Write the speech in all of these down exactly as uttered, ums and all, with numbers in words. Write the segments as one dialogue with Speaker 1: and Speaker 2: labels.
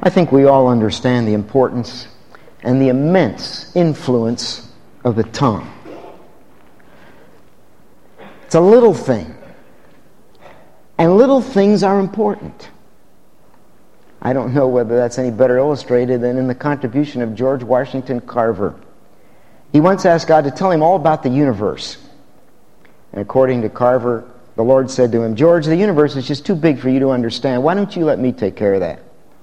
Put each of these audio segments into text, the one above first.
Speaker 1: I think we all understand the importance and the immense influence of the tongue. It's a little thing. And little things are important. I don't know whether that's any better illustrated than in the contribution of George Washington Carver. He once asked God to tell him all about the universe. And according to Carver, the Lord said to him, "George, the universe is just too big for you to understand. Why don't you let me take care of that?"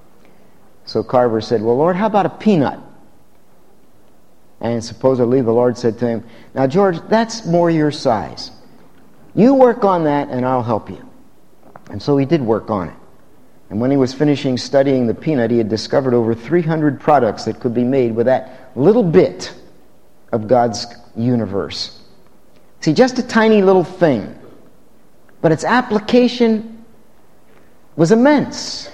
Speaker 1: So Carver said, "Well, Lord, how about a peanut?" And supposedly the Lord said to him, "Now, George, that's more your size. You work on that and I'll help you." And so he did work on it. And when he was finishing studying the peanut, he had discovered over three hundred products that could be made with that little bit of God's universe. See, just a tiny little thing, but its application was immense.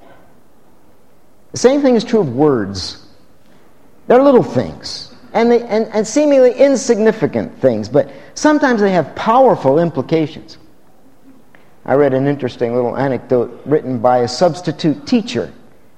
Speaker 1: The same thing is true of words. They're little things, and, they, and, and seemingly insignificant things, but sometimes they have powerful implications. I read an interesting little anecdote written by a substitute teacher.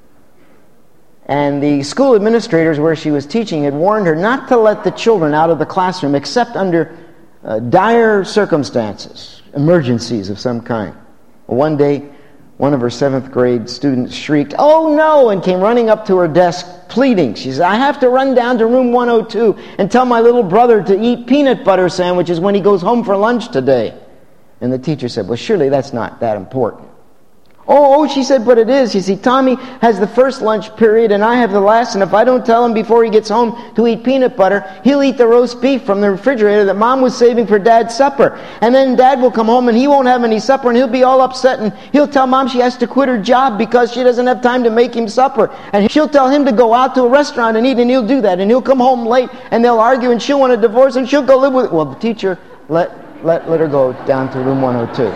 Speaker 1: And the school administrators where she was teaching had warned her not to let the children out of the classroom except under uh, dire circumstances, emergencies of some kind. Well, one day, one of her seventh grade students shrieked, "Oh no!" and came running up to her desk pleading. She said, "I have to run down to room one oh two and tell my little brother to eat peanut butter sandwiches when he goes home for lunch today." And the teacher said, "Well, surely that's not that important." Oh, oh, she said, "But it is. You see, Tommy has the first lunch period and I have the last, and if I don't tell him before he gets home to eat peanut butter, he'll eat the roast beef from the refrigerator that Mom was saving for Dad's supper. And then Dad will come home and he won't have any supper and he'll be all upset and he'll tell Mom she has to quit her job because she doesn't have time to make him supper. And she'll tell him to go out to a restaurant and eat, and he'll do that. And he'll come home late and they'll argue and she'll want a divorce and she'll go live with..." Well, the teacher let... Let, let her go down to room one oh two.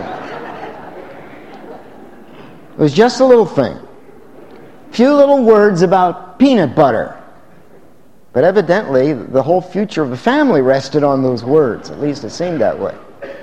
Speaker 1: It was just a little thing. Few little words about peanut butter. But evidently, the whole future of the family rested on those words. At least it seemed that way.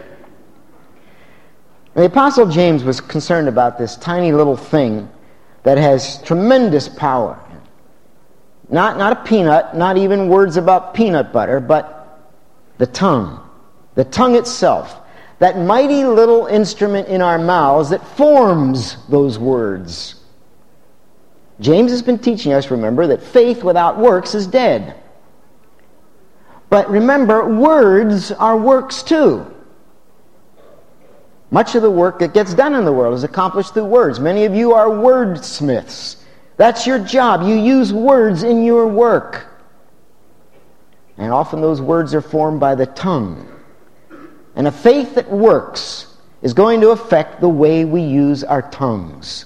Speaker 1: And the Apostle James was concerned about this tiny little thing that has tremendous power. Not, not a peanut, not even words about peanut butter, but the tongue. The tongue itself, that mighty little instrument in our mouths that forms those words. James has been teaching us, remember, that faith without works is dead. But remember, words are works too. Much of the work that gets done in the world is accomplished through words. Many of you are wordsmiths. That's your job. You use words in your work. And often those words are formed by the tongue. And a faith that works is going to affect the way we use our tongues.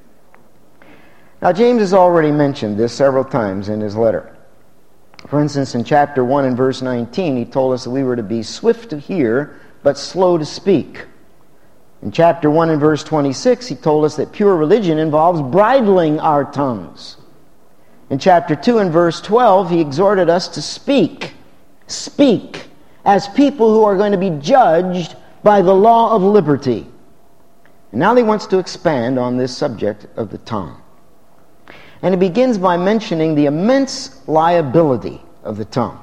Speaker 1: Now, James has already mentioned this several times in his letter. For instance, in chapter one and verse nineteen, he told us that we were to be swift to hear, but slow to speak. In chapter one and verse twenty-six, he told us that pure religion involves bridling our tongues. In chapter two and verse twelve, he exhorted us to speak. Speak. As people who are going to be judged by the law of liberty. And now he wants to expand on this subject of the tongue. And he begins by mentioning the immense liability of the tongue.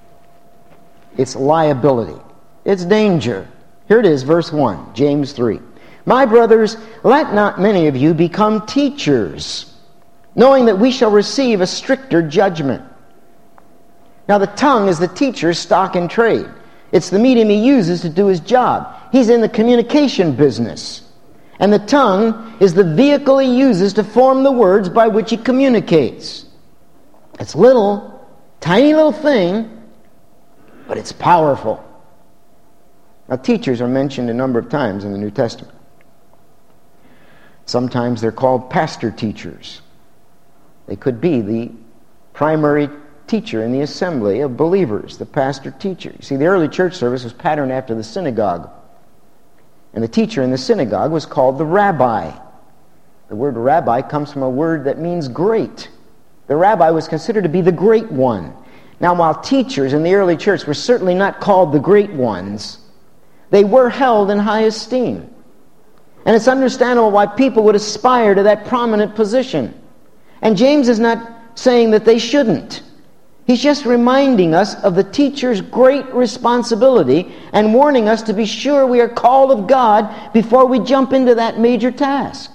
Speaker 1: Its liability. Its danger. Here it is, verse one, James three. "My brothers, let not many of you become teachers, knowing that we shall receive a stricter judgment." Now, the tongue is the teacher's stock in trade. It's the medium he uses to do his job. He's in the communication business. And the tongue is the vehicle he uses to form the words by which he communicates. It's little, tiny little thing, but it's powerful. Now, teachers are mentioned a number of times in the New Testament. Sometimes they're called pastor teachers. They could be the primary teacher in the assembly of believers, the pastor teacher. You see, the early church service was patterned after the synagogue. And the teacher in the synagogue was called the rabbi. The word rabbi comes from a word that means great. The rabbi was considered to be the great one. Now, while teachers in the early church were certainly not called the great ones, they were held in high esteem. And it's understandable why people would aspire to that prominent position. And James is not saying that they shouldn't. He's just reminding us of the teacher's great responsibility and warning us to be sure we are called of God before we jump into that major task.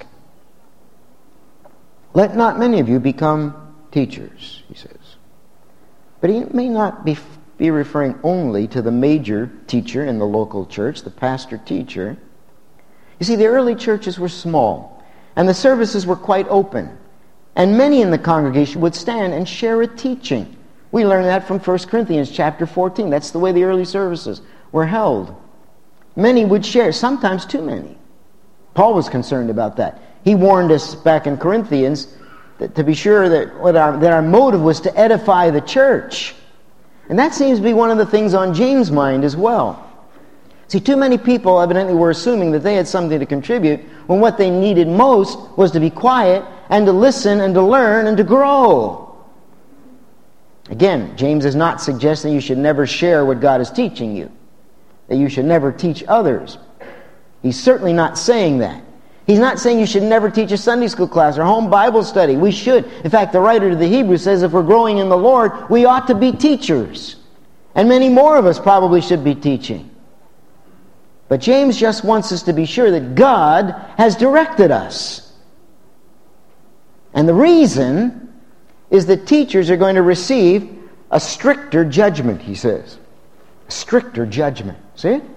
Speaker 1: Let not many of you become teachers, he says. But he may not be, be referring only to the major teacher in the local church, the pastor-teacher. You see, the early churches were small, and the services were quite open. And many in the congregation would stand and share a teaching. We learn that from First Corinthians chapter fourteen. That's the way the early services were held. Many would share, sometimes too many. Paul was concerned about that. He warned us back in Corinthians that to be sure that, what our, that our motive was to edify the church. And that seems to be one of the things on James' mind as well. See, too many people evidently were assuming that they had something to contribute when what they needed most was to be quiet and to listen and to learn and to grow. Again, James is not suggesting you should never share what God is teaching you, that you should never teach others. He's certainly not saying that. He's not saying you should never teach a Sunday school class or home Bible study. We should. In fact, the writer to the Hebrews says if we're growing in the Lord, we ought to be teachers. And many more of us probably should be teaching. But James just wants us to be sure that God has directed us. And the reason is that teachers are going to receive a stricter judgment, he says. A stricter judgment. See it?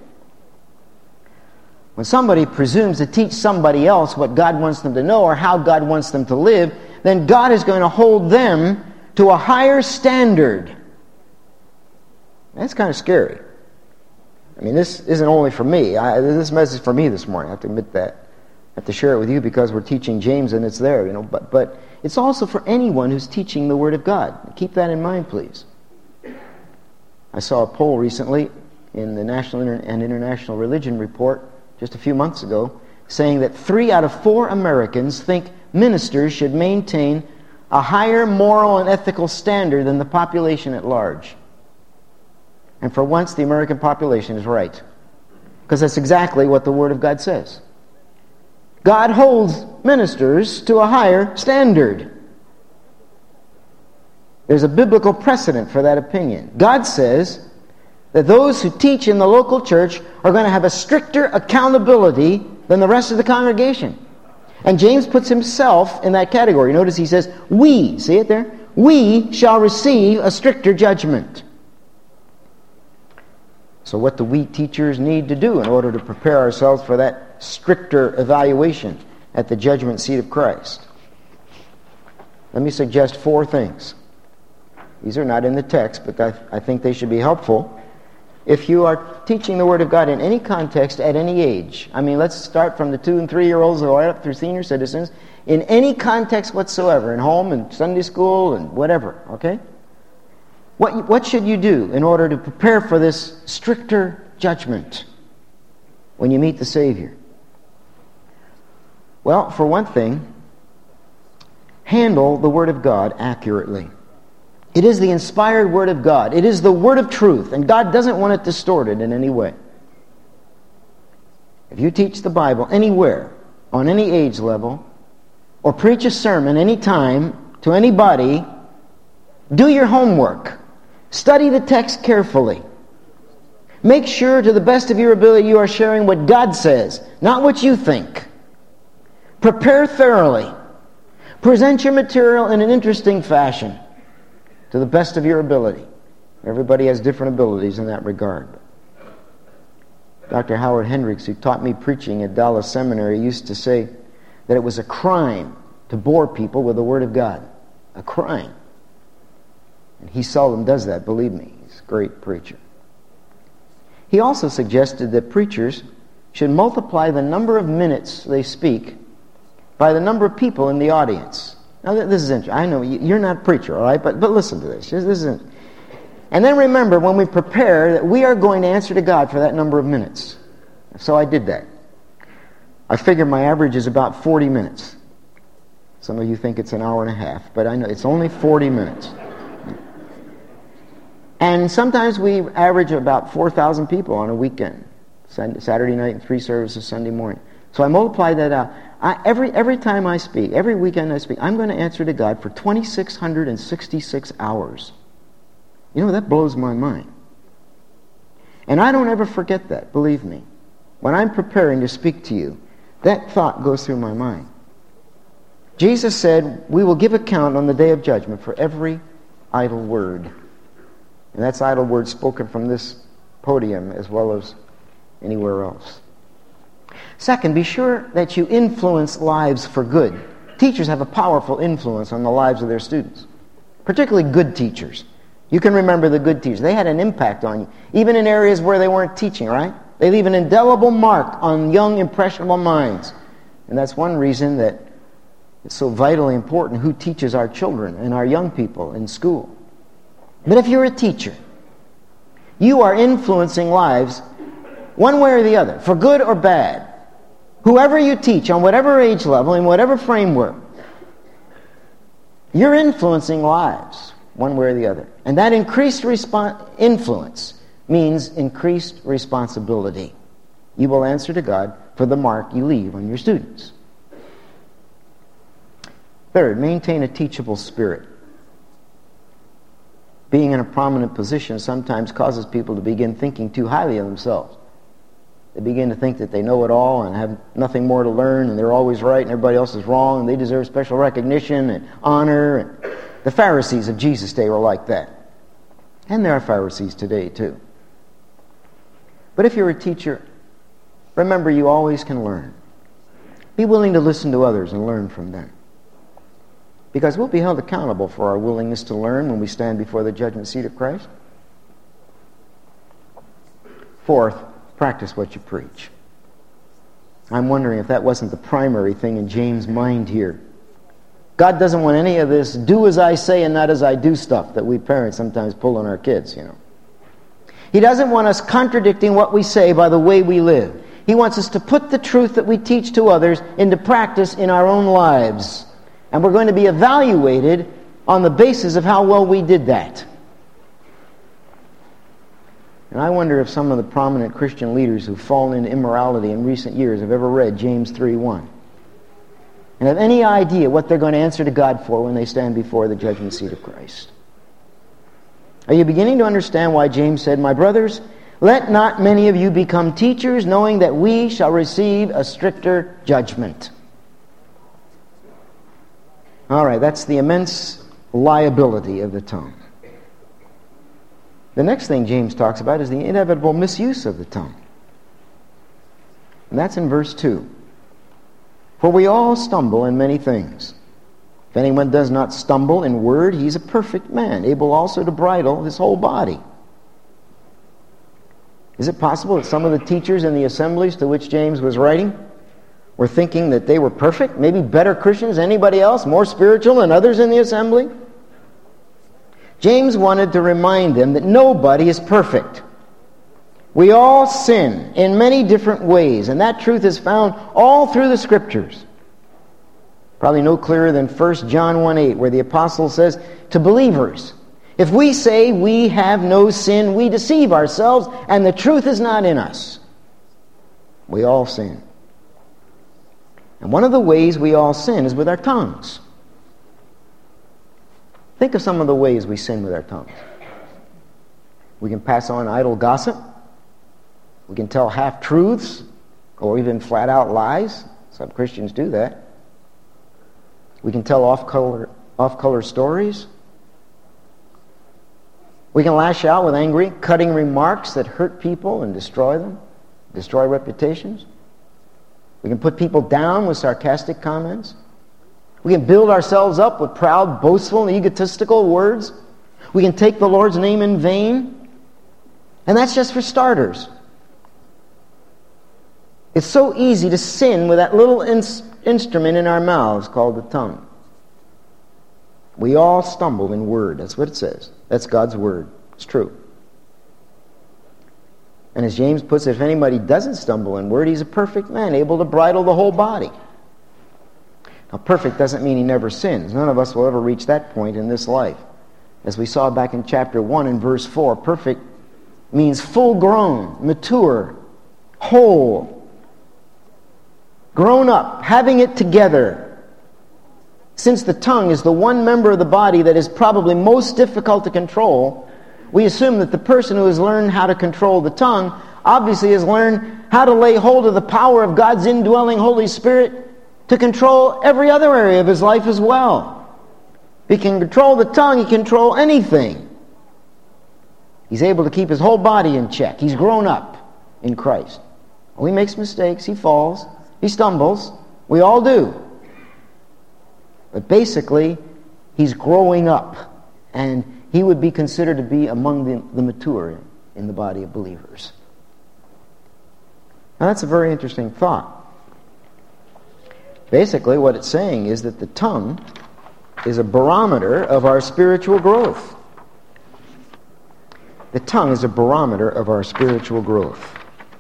Speaker 1: When somebody presumes to teach somebody else what God wants them to know or how God wants them to live, then God is going to hold them to a higher standard. That's kind of scary. I mean, this isn't only for me. I, this message is for me this morning. I have to admit that. I have to share it with you because we're teaching James and it's there, you know. But, but it's also for anyone who's teaching the Word of God. Keep that in mind, please. I saw a poll recently in the National and International Religion Report just a few months ago saying that three out of four Americans think ministers should maintain a higher moral and ethical standard than the population at large. And for once, the American population is right. Because that's exactly what the Word of God says. God holds ministers to a higher standard. There's a biblical precedent for that opinion. God says that those who teach in the local church are going to have a stricter accountability than the rest of the congregation. And James puts himself in that category. Notice he says, we, see it there? We shall receive a stricter judgment. So what do we teachers need to do in order to prepare ourselves for that stricter evaluation at the judgment seat of Christ? Let me suggest four things. These are not in the text, but I, I think they should be helpful. If you are teaching the Word of God in any context at any age, I mean, let's start from the two and three-year-olds all the way up through senior citizens, in any context whatsoever, in home and Sunday school and whatever, okay? What, what should you do in order to prepare for this stricter judgment when you meet the Savior? Well, for one thing, handle the Word of God accurately. It is the inspired Word of God. It is the Word of truth, and God doesn't want it distorted in any way. If you teach the Bible anywhere, on any age level, or preach a sermon any time to anybody, do your homework. Study the text carefully. Make sure to the best of your ability you are sharing what God says, not what you think. Prepare thoroughly. Present your material in an interesting fashion to the best of your ability. Everybody has different abilities in that regard. Doctor Howard Hendricks, who taught me preaching at Dallas Seminary, used to say that it was a crime to bore people with the Word of God. A crime. And he seldom does that, believe me. He's a great preacher. He also suggested that preachers should multiply the number of minutes they speak by the number of people in the audience. Now, this is interesting. I know you're not a preacher, all right? But, but listen to this. This isn't. And then remember, when we prepare, that we are going to answer to God for that number of minutes. So I did that. I figure my average is about forty minutes. Some of you think it's an hour and a half, but I know it's only forty minutes. And sometimes we average about four thousand people on a weekend. Saturday night and three services Sunday morning. So I multiply that out. I, every, every time I speak, every weekend I speak, I'm going to answer to God for two thousand six hundred sixty-six hours. You know, that blows my mind. And I don't ever forget that, believe me. When I'm preparing to speak to you, that thought goes through my mind. Jesus said, we will give account on the day of judgment for every idle word. And that's idle words spoken from this podium as well as anywhere else. Second, be sure that you influence lives for good. Teachers have a powerful influence on the lives of their students, particularly good teachers. You can remember the good teachers. They had an impact on you, even in areas where they weren't teaching, right? They leave an indelible mark on young, impressionable minds. And that's one reason that it's so vitally important who teaches our children and our young people in school. But if you're a teacher, you are influencing lives one way or the other, for good or bad. Whoever you teach, on whatever age level, in whatever framework, you're influencing lives one way or the other. And that increased respons- influence means increased responsibility. You will answer to God for the mark you leave on your students. Third, maintain a teachable spirit. Being in a prominent position sometimes causes people to begin thinking too highly of themselves. They begin to think that they know it all and have nothing more to learn, and they're always right and everybody else is wrong, and they deserve special recognition and honor. And the Pharisees of Jesus' day were like that. And there are Pharisees today too. But if you're a teacher, remember you always can learn. Be willing to listen to others and learn from them. Because we'll be held accountable for our willingness to learn when we stand before the judgment seat of Christ. Fourth, practice what you preach. I'm wondering if that wasn't the primary thing in James' mind here. God doesn't want any of this do as I say and not as I do stuff that we parents sometimes pull on our kids, you know. He doesn't want us contradicting what we say by the way we live. He wants us to put the truth that we teach to others into practice in our own lives. And we're going to be evaluated on the basis of how well we did that. And I wonder if some of the prominent Christian leaders who've fallen into immorality in recent years have ever read James three one. And have any idea what they're going to answer to God for when they stand before the judgment seat of Christ. Are you beginning to understand why James said, my brothers, let not many of you become teachers, knowing that we shall receive a stricter judgment. All right, that's the immense liability of the tongue. The next thing James talks about is the inevitable misuse of the tongue. And that's in verse two. For we all stumble in many things. If anyone does not stumble in word, he's a perfect man, able also to bridle his whole body. Is it possible that some of the teachers in the assemblies to which James was writing were thinking that they were perfect, maybe better Christians than anybody else, more spiritual than others in the assembly? James wanted to remind them that nobody is perfect. We all sin in many different ways, and that truth is found all through the Scriptures. Probably no clearer than First John one eight, where the apostle says to believers, if we say we have no sin, we deceive ourselves, and the truth is not in us. We all sin. And one of the ways we all sin is with our tongues. Think of some of the ways we sin with our tongues. We can pass on idle gossip. We can tell half-truths or even flat-out lies. Some Christians do that. We can tell off-color, off-color stories. We can lash out with angry, cutting remarks that hurt people and destroy them, destroy reputations. We can put people down with sarcastic comments. We can build ourselves up with proud, boastful, and egotistical words. We can take the Lord's name in vain. And that's just for starters. It's so easy to sin with that little in- instrument in our mouths called the tongue. We all stumble in word. That's what it says. That's God's word. It's true. And as James puts it, if anybody doesn't stumble in word, he's a perfect man, able to bridle the whole body. Now, perfect doesn't mean he never sins. None of us will ever reach that point in this life. As we saw back in chapter one and verse four, perfect means full grown, mature, whole. grown up, having it together. Since the tongue is the one member of the body that is probably most difficult to control, we assume that the person who has learned how to control the tongue obviously has learned how to lay hold of the power of God's indwelling Holy Spirit to control every other area of his life as well. If he can control the tongue, he can control anything. He's able to keep his whole body in check. He's grown up in Christ. Well, he makes mistakes, he falls, he stumbles. We all do. But basically, he's growing up, and he would be considered to be among the, the mature in the body of believers. Now, that's a very interesting thought. Basically, what it's saying is that the tongue is a barometer of our spiritual growth. The tongue is a barometer of our spiritual growth.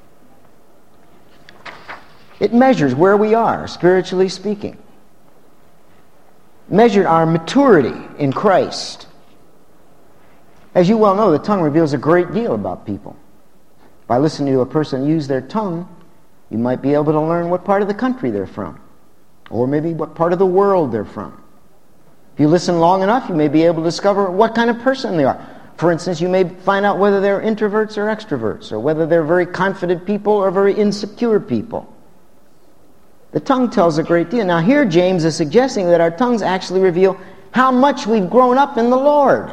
Speaker 1: It measures where we are, spiritually speaking. Measured our maturity in Christ. As you well know, the tongue reveals a great deal about people. By listening to a person use their tongue, you might be able to learn what part of the country they're from, or maybe what part of the world they're from. If you listen long enough, you may be able to discover what kind of person they are. For instance, you may find out whether they're introverts or extroverts, or whether they're very confident people or very insecure people. The tongue tells a great deal. Now here James is suggesting that our tongues actually reveal how much we've grown up in the Lord.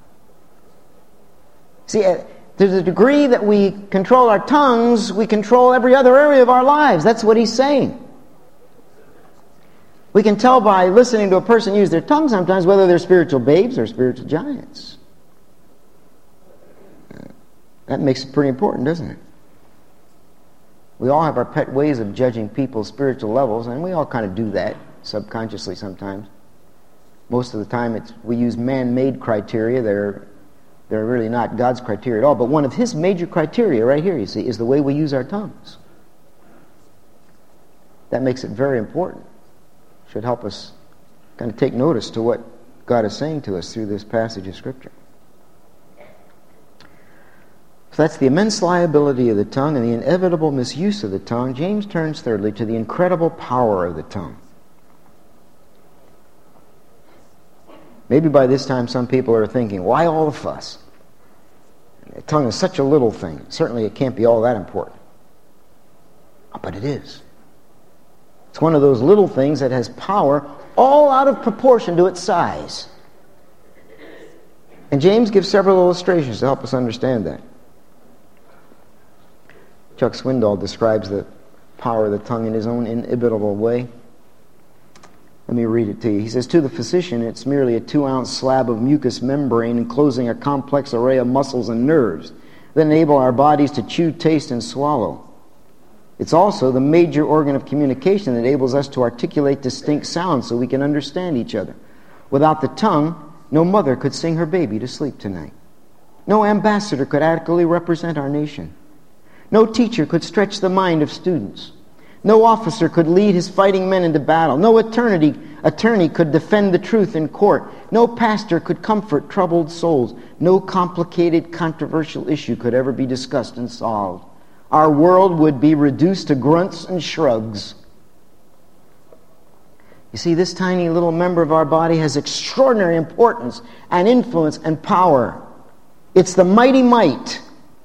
Speaker 1: See, to the degree that we control our tongues, we control every other area of our lives. That's what he's saying. We can tell by listening to a person use their tongue sometimes whether they're spiritual babes or spiritual giants. That makes it pretty important, doesn't it? We all have our pet ways of judging people's spiritual levels, and we all kind of do that subconsciously sometimes. Most of the time it's we use man-made criteria. They're, they're really not God's criteria at all. But one of his major criteria right here, you see, is the way we use our tongues. That makes it very important. Should help us kind of take notice to what God is saying to us through this passage of Scripture. So that's the immense liability of the tongue and the inevitable misuse of the tongue. James turns thirdly to the incredible power of the tongue. Maybe by this time some people are thinking, why all the fuss? The tongue is such a little thing. Certainly it can't be all that important. But it is. It's one of those little things that has power all out of proportion to its size. And James gives several illustrations to help us understand that. Chuck Swindoll describes the power of the tongue in his own inimitable way. Let me read it to you. He says, to the physician, it's merely a two-ounce slab of mucous membrane enclosing a complex array of muscles and nerves that enable our bodies to chew, taste, and swallow. It's also the major organ of communication that enables us to articulate distinct sounds so we can understand each other. Without the tongue, no mother could sing her baby to sleep tonight. No ambassador could adequately represent our nation. No teacher could stretch the mind of students. No officer could lead his fighting men into battle. No attorney, attorney could defend the truth in court. No pastor could comfort troubled souls. No complicated, controversial issue could ever be discussed and solved. Our world would be reduced to grunts and shrugs. You see, this tiny little member of our body has extraordinary importance and influence and power. It's the mighty might.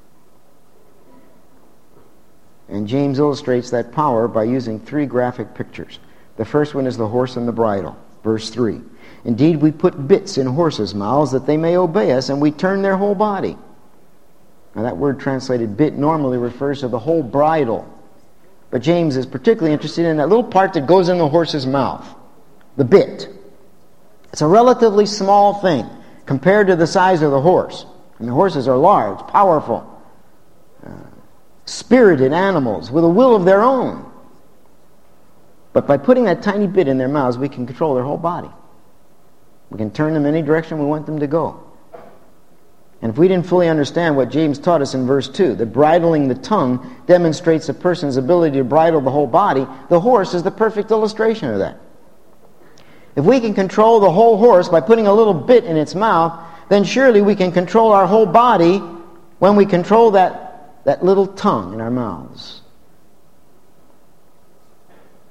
Speaker 1: And James illustrates that power by using three graphic pictures. The first one is the horse and the bridle. Verse three. Indeed, we put bits in horses' mouths that they may obey us, and we turn their whole body. Now that word translated bit normally refers to the whole bridle. But James is particularly interested in that little part that goes in the horse's mouth. The bit. It's a relatively small thing compared to the size of the horse. I mean, horses are large, powerful, uh, spirited animals with a will of their own. But by putting that tiny bit in their mouths, we can control their whole body. We can turn them any direction we want them to go. And if we didn't fully understand what James taught us in verse two, that bridling the tongue demonstrates a person's ability to bridle the whole body, the horse is the perfect illustration of that. If we can control the whole horse by putting a little bit in its mouth, then surely we can control our whole body when we control that, that little tongue in our mouths.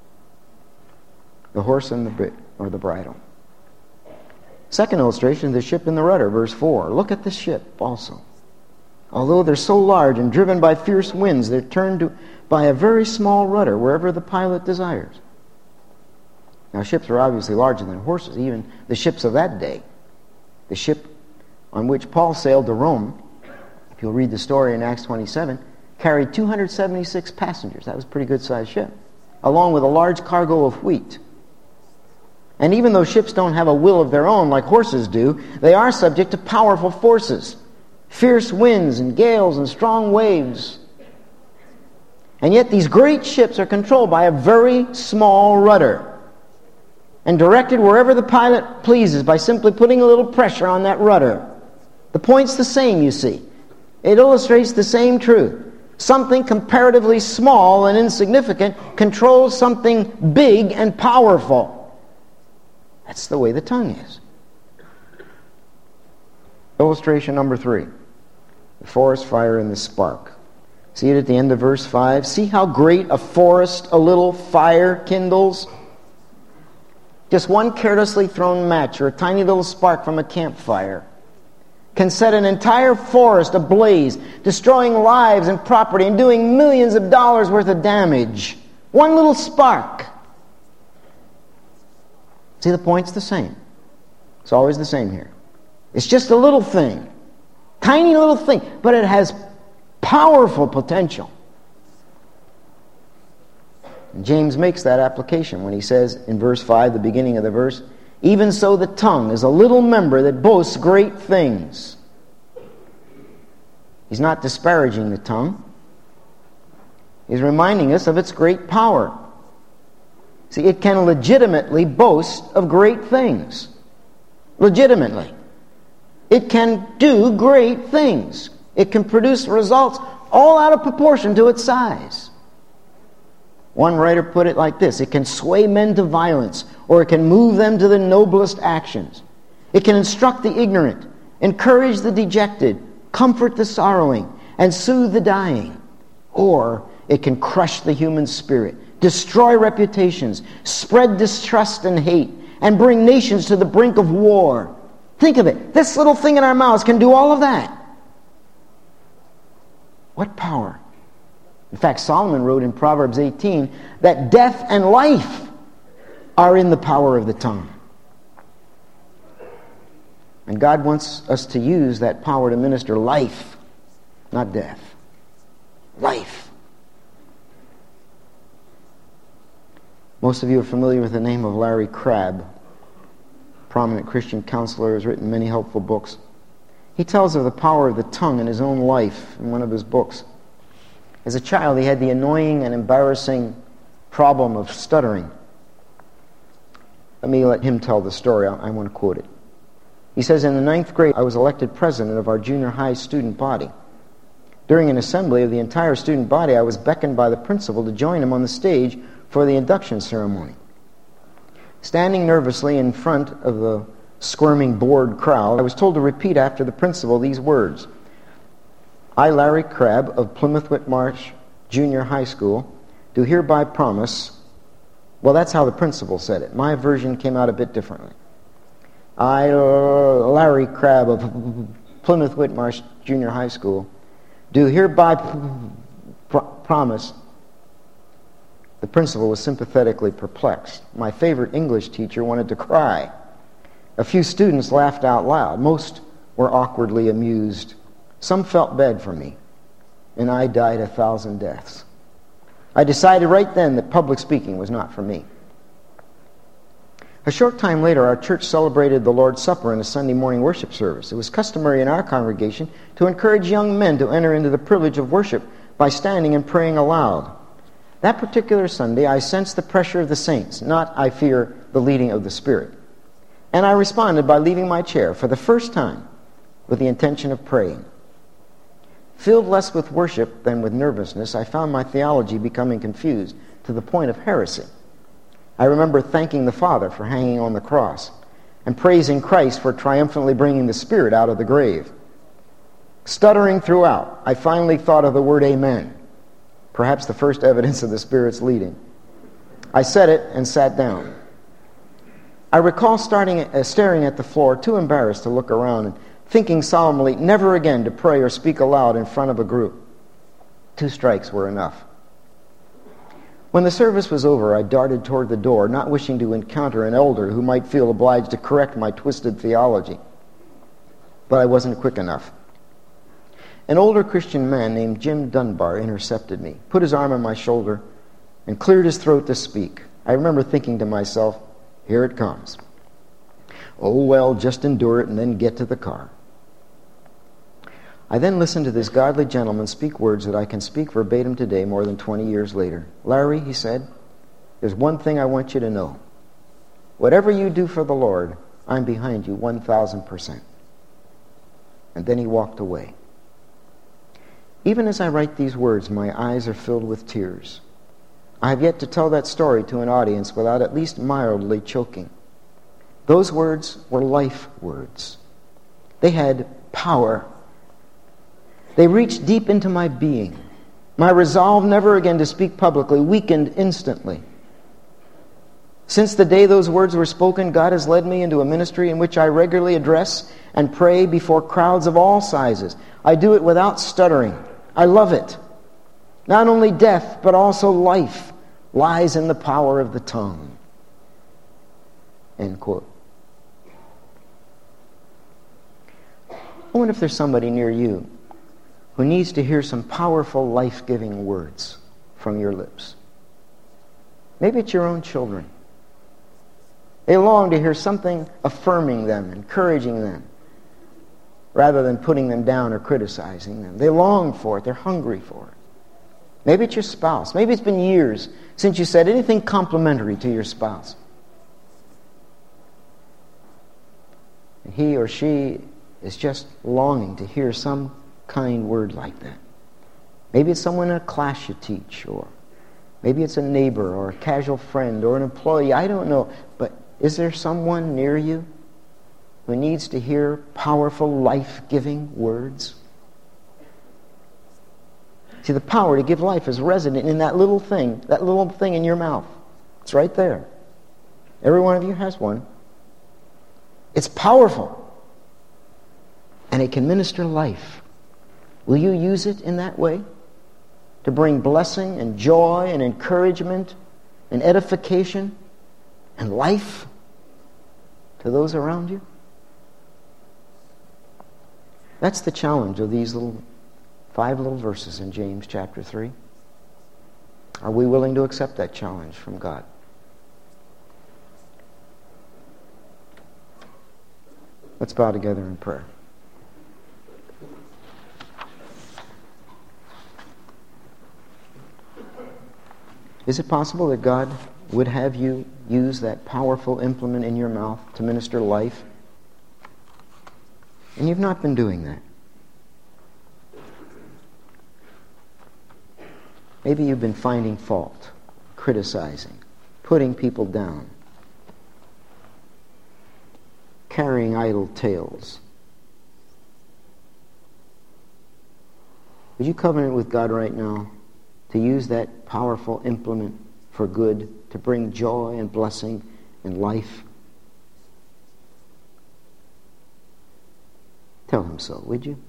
Speaker 1: the horse and the bit, or the bridle. Second illustration, the ship and the rudder, verse four. Look at the ship also. Although they're so large and driven by fierce winds, they're turned to, by a very small rudder wherever the pilot desires. Now, ships are obviously larger than horses, even the ships of that day. The ship on which Paul sailed to Rome, if you'll read the story in Acts twenty-seven, carried two hundred seventy-six passengers. That was a pretty good-sized ship, along with a large cargo of wheat. And even though ships don't have a will of their own like horses do, they are subject to powerful forces, fierce winds and gales and strong waves. And yet these great ships are controlled by a very small rudder and directed wherever the pilot pleases by simply putting a little pressure on that rudder. The point's the same, you see. It illustrates the same truth. Something comparatively small and insignificant controls something big and powerful. That's the way the tongue is. Illustration number three. The forest fire and the spark. See it at the end of verse five? See how great a forest a little fire kindles? Just one carelessly thrown match or a tiny little spark from a campfire can set an entire forest ablaze, destroying lives and property and doing millions of dollars worth of damage. One little spark. See, the point's the same. It's always the same here. It's just a little thing. Tiny little thing. But it has powerful potential. And James makes that application when he says in verse five, the beginning of the verse, even so the tongue is a little member that boasts great things. He's not disparaging the tongue. He's reminding us of its great power. See, it can legitimately boast of great things. Legitimately. It can do great things. It can produce results all out of proportion to its size. One writer put it like this: it can sway men to violence, or it can move them to the noblest actions. It can instruct the ignorant, encourage the dejected, comfort the sorrowing, and soothe the dying. Or it can crush the human spirit, destroy reputations, spread distrust and hate, and bring nations to the brink of war. Think of it. This little thing in our mouths can do all of that. What power! In fact, Solomon wrote in Proverbs eighteen that death and life are in the power of the tongue. And God wants us to use that power to minister life, not death. Life. Most of you are familiar with the name of Larry Crabb. Prominent Christian counselor, has written many helpful books. He tells of the power of the tongue in his own life in one of his books. As a child, he had the annoying and embarrassing problem of stuttering. Let me let him tell the story. I, I want to quote it. He says, in the ninth grade, I was elected president of our junior high student body. During an assembly of the entire student body, I was beckoned by the principal to join him on the stage for the induction ceremony. Standing nervously in front of the squirming, bored crowd, I was told to repeat after the principal these words: I, Larry Crabb of Plymouth Whitmarsh Junior High School, do hereby promise... Well, that's how the principal said it. My version came out a bit differently. I, Larry Crabb of Plymouth Whitmarsh Junior High School, do hereby pr- promise... The principal was sympathetically perplexed. My favorite English teacher wanted to cry. A few students laughed out loud. Most were awkwardly amused. Some felt bad for me, and I died a thousand deaths. I decided right then that public speaking was not for me. A short time later, our church celebrated the Lord's Supper in a Sunday morning worship service. It was customary in our congregation to encourage young men to enter into the privilege of worship by standing and praying aloud. That particular Sunday, I sensed the pressure of the saints, not, I fear, the leading of the Spirit. And I responded by leaving my chair for the first time with the intention of praying. Filled less with worship than with nervousness, I found my theology becoming confused to the point of heresy. I remember thanking the Father for hanging on the cross and praising Christ for triumphantly bringing the Spirit out of the grave. Stuttering throughout, I finally thought of the word amen. Perhaps the first evidence of the Spirit's leading. I said it and sat down. I recall starting, uh, staring at the floor, too embarrassed to look around, and thinking solemnly never again to pray or speak aloud in front of a group. Two strikes were enough. When the service was over, I darted toward the door, not wishing to encounter an elder who might feel obliged to correct my twisted theology. But I wasn't quick enough. An older Christian man named Jim Dunbar intercepted me, put his arm on my shoulder, and cleared his throat to speak. I remember thinking to myself, here it comes. Oh, well, just endure it and then get to the car. I then listened to this godly gentleman speak words that I can speak verbatim today more than twenty years later. Larry, he said, there's one thing I want you to know. Whatever you do for the Lord, I'm behind you one thousand percent. And then he walked away. Even as I write these words, my eyes are filled with tears. I have yet to tell that story to an audience without at least mildly choking. Those words were life words. They had power. They reached deep into my being. My resolve never again to speak publicly weakened instantly. Since the day those words were spoken, God has led me into a ministry in which I regularly address and pray before crowds of all sizes. I do it without stuttering. I love it. Not only death, but also life lies in the power of the tongue. End quote. I wonder if there's somebody near you who needs to hear some powerful, life-giving words from your lips. Maybe it's your own children. They long to hear something affirming them, encouraging them, rather than putting them down or criticizing them. They long for it. They're hungry for it. Maybe it's your spouse. Maybe it's been years since you said anything complimentary to your spouse. And he or she is just longing to hear some kind word like that. Maybe it's someone in a class you teach, or maybe it's a neighbor or a casual friend or an employee. I don't know. But is there someone near you who needs to hear powerful, life-giving words? See, the power to give life is resident in that little thing, that little thing in your mouth. It's right there. Every one of you has one. It's powerful. And it can minister life. Will you use it in that way? To bring blessing and joy and encouragement and edification and life to those around you? That's the challenge of these little five little verses in James chapter three. Are we willing to accept that challenge from God? Let's bow together in prayer. Is it possible that God would have you use that powerful implement in your mouth to minister life? And you've not been doing that. Maybe you've been finding fault, criticizing, putting people down, carrying idle tales. Would you covenant with God right now to use that powerful implement for good, to bring joy and blessing and life? Tell him so, would you?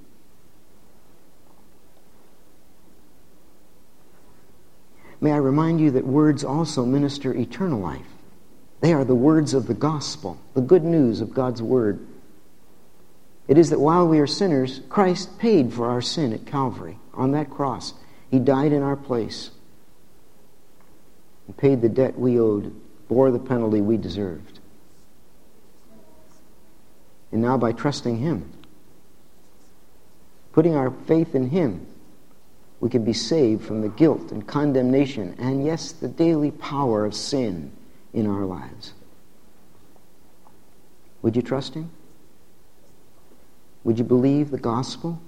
Speaker 1: May I remind you that words also minister eternal life. They are the words of the gospel, the good news of God's word. It is that while we are sinners, Christ paid for our sin at Calvary on that cross. He died in our place. He paid the debt we owed, bore the penalty we deserved. And now by trusting him, putting our faith in him, we can be saved from the guilt and condemnation and, yes, the daily power of sin in our lives. Would you trust him? Would you believe the gospel?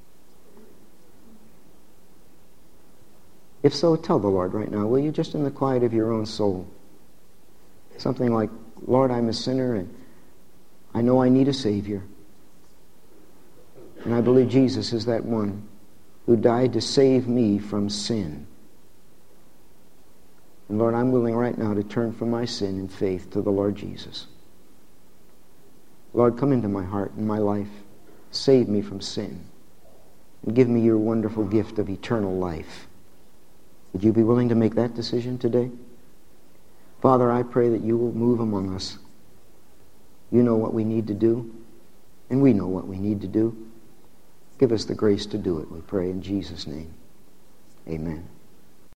Speaker 1: If so, tell the Lord right now, will you, just in the quiet of your own soul? Something like, Lord, I'm a sinner and I know I need a Savior. And I believe Jesus is that one who died to save me from sin. And Lord, I'm willing right now to turn from my sin in faith to the Lord Jesus. Lord, come into my heart and my life. Save me from sin. And give me your wonderful gift of eternal life. Would you be willing to make that decision today? Father, I pray that you will move among us. You know what we need to do, and we know what we need to do. Give us the grace to do it, we pray in Jesus' name. Amen.